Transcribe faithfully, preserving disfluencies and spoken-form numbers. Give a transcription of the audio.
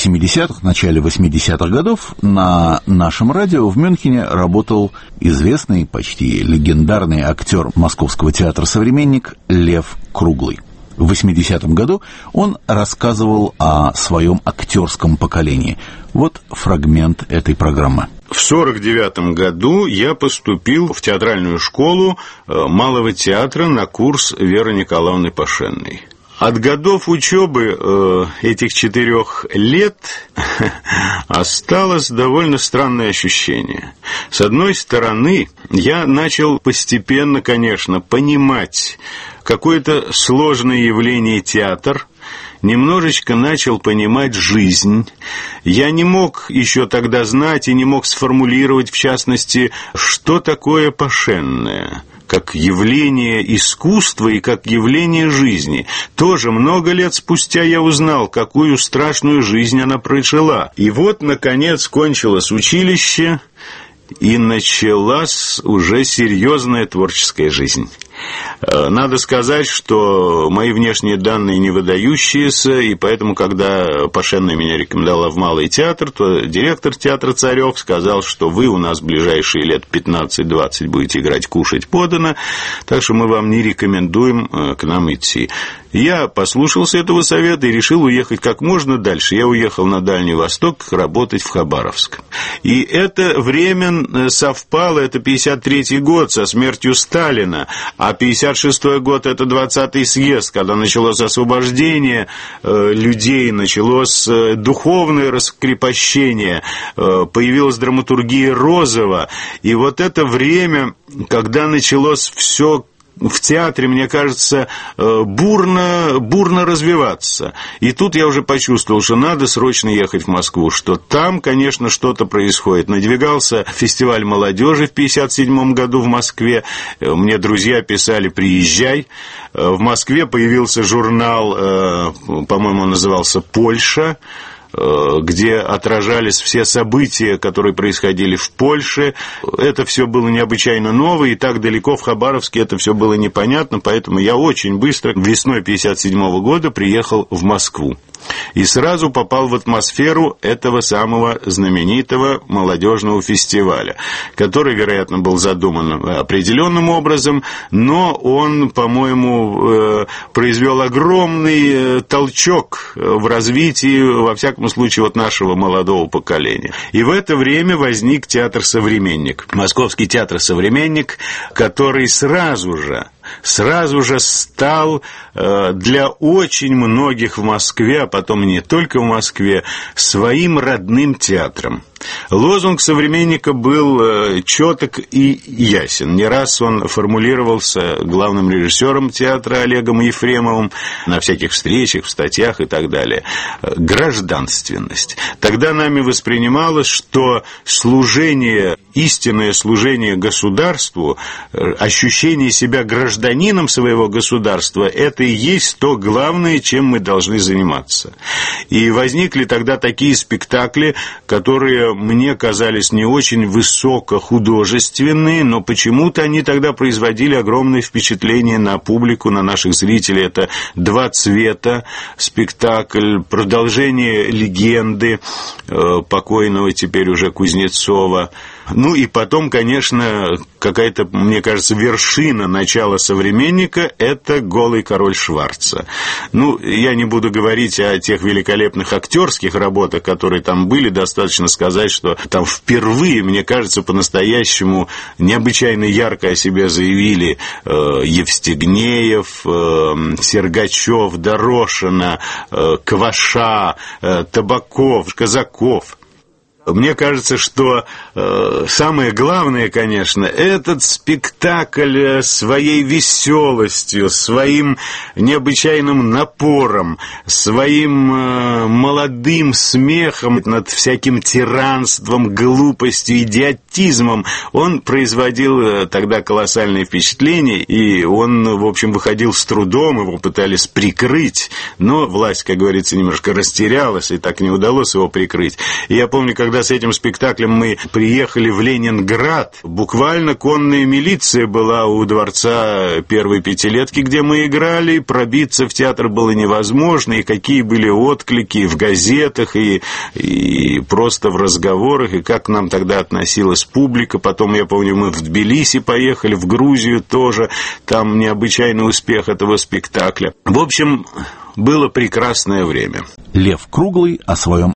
семидесятых, начале восьмидесятых годов на нашем радио в Мюнхене работал известный, почти легендарный актер Московского театра «Современник» Лев Круглый. В восьмидесятом году он рассказывал о своем актерском поколении. Вот фрагмент этой программы. В сорок девятом году я поступил в театральную школу Малого театра на курс Веры Николаевны Пашенной. От годов учебы э, этих четырех лет осталось довольно странное ощущение. С одной стороны, я начал постепенно, конечно, понимать какое-то сложное явление театр, немножечко начал понимать жизнь. Я не мог еще тогда знать и не мог сформулировать, в частности, что такое Пашенная, как явление искусства и как явление жизни. Тоже много лет спустя я узнал, какую страшную жизнь она прожила. И вот, наконец, кончилось училище, и началась уже серьезная творческая жизнь. Надо сказать, что мои внешние данные не выдающиеся, и поэтому, когда Пашенная меня рекомендовала в Малый театр, то директор театра Царев сказал, что вы у нас в ближайшие лет пятнадцать-двадцать будете играть «Кушать подано», так что мы вам не рекомендуем к нам идти. Я послушался этого совета и решил уехать как можно дальше. Я уехал на Дальний Восток работать в Хабаровск. И это время совпало, это пятьдесят третий год со смертью Сталина, а пятьдесят шестой год – это двадцатый съезд, когда началось освобождение э, людей, началось э, духовное раскрепощение, э, появилась драматургия Розова. И вот это время, когда началось все в театре, мне кажется, бурно, бурно развиваться. И тут я уже почувствовал, что надо срочно ехать в Москву, что там, конечно, что-то происходит. Надвигался фестиваль молодежи в пятьдесят седьмом году в Москве. Мне друзья писали: приезжай. В Москве появился журнал, по-моему, он назывался «Польша», где отражались все события, которые происходили в Польше. Это все было необычайно ново, и так далеко в Хабаровске это все было непонятно, поэтому я очень быстро весной пятьдесят седьмого года приехал в Москву. И сразу попал в атмосферу этого самого знаменитого молодежного фестиваля, который, вероятно, был задуман определенным образом, но он, по-моему, произвел огромный толчок в развитии, во всяком случае, вот нашего молодого поколения. И в это время возник театр «Современник», Московский театр «Современник», который сразу же сразу же стал для очень многих в Москве, а потом не только в Москве, своим родным театром. Лозунг «Современника» был четок и ясен. Не раз он формулировался главным режиссером театра Олегом Ефремовым на всяких встречах, в статьях и так далее. Гражданственность. Тогда нами воспринималось, что служение, истинное служение государству, ощущение себя гражданином своего государства, это и есть то главное, чем мы должны заниматься. И возникли тогда такие спектакли, которые мне казались не очень высокохудожественные, но почему-то они тогда производили огромное впечатление на публику, на наших зрителей. Это «Два цвета» спектакль, продолжение «Легенды» покойного теперь уже Кузнецова. Ну и потом, конечно, какая-то, мне кажется, вершина начала «Современника» – это «Голый король» Шварца. Ну, я не буду говорить о тех великолепных актерских работах, которые там были, достаточно сказать, что там впервые, мне кажется, по-настоящему необычайно ярко о себе заявили э, Евстигнеев, э, Сергачев, Дорошина, э, Кваша, э, Табаков, Казаков. Мне кажется, что э, самое главное, конечно, этот спектакль своей веселостью, своим необычайным напором, своим э, молодым смехом над всяким тиранством, глупостью, идиотизмом, он производил тогда колоссальное впечатление, и он, в общем, выходил с трудом, его пытались прикрыть, но власть, как говорится, немножко растерялась, и так не удалось его прикрыть. И я помню, когда когда с этим спектаклем мы приехали в Ленинград, буквально конная милиция была у дворца первой пятилетки, где мы играли, пробиться в театр было невозможно, и какие были отклики в газетах, и, и просто в разговорах, и как к нам тогда относилась публика. Потом, я помню, мы в Тбилиси поехали, в Грузию тоже, там необычайный успех этого спектакля. В общем, было прекрасное время. Лев Круглый о своем